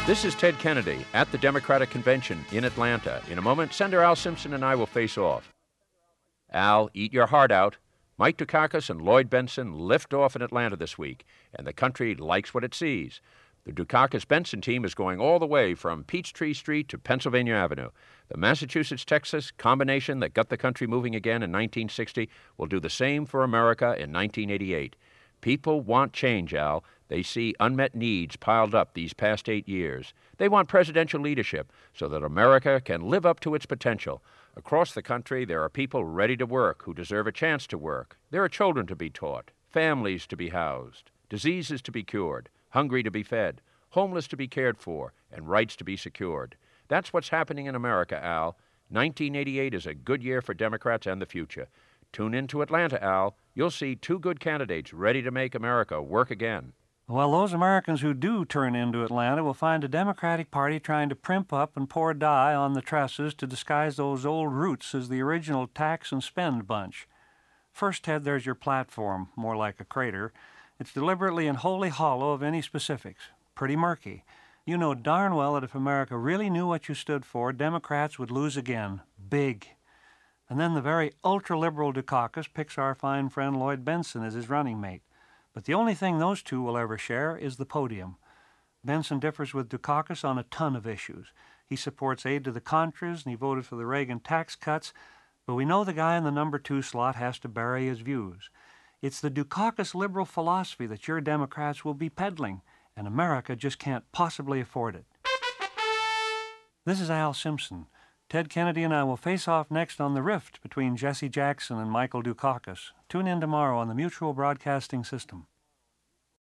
This is Ted Kennedy at the Democratic Convention in Atlanta. In a moment, Senator Al Simpson and I will face off. Al, eat your heart out. Mike Dukakis and Lloyd Bentsen lift off in Atlanta this week, and the country likes what it sees. The Dukakis-Bentsen team is going all the way from Peachtree Street to Pennsylvania Avenue. The Massachusetts-Texas combination that got the country moving again in 1960 will do the same for America in 1988. People want change, Al. They see unmet needs piled up these past 8 years. They want presidential leadership so that America can live up to its potential. Across the country, there are people ready to work who deserve a chance to work. There are children to be taught, families to be housed, diseases to be cured, hungry to be fed, homeless to be cared for, and rights to be secured. That's what's happening in America, Al. 1988 is a good year for Democrats and the future. Tune in to Atlanta, Al. You'll see two good candidates ready to make America work again. Well, those Americans who do turn into Atlanta will find a Democratic Party trying to primp up and pour dye on the trusses to disguise those old roots as the original tax and spend bunch. First, Ted, there's your platform, more like a crater. It's deliberately and wholly hollow of any specifics. Pretty murky. You know darn well that if America really knew what you stood for, Democrats would lose again. Big. And then the very ultra-liberal Dukakis picks our fine friend Lloyd Bentsen as his running mate. But the only thing those two will ever share is the podium. Bentsen differs with Dukakis on a ton of issues. He supports aid to the Contras, and he voted for the Reagan tax cuts, but we know the guy in the number 2 slot has to bury his views. It's the Dukakis liberal philosophy that your Democrats will be peddling, and America just can't possibly afford it. This is Al Simpson. Ted Kennedy and I will face off next on the rift between Jesse Jackson and Michael Dukakis. Tune in tomorrow on the Mutual Broadcasting System.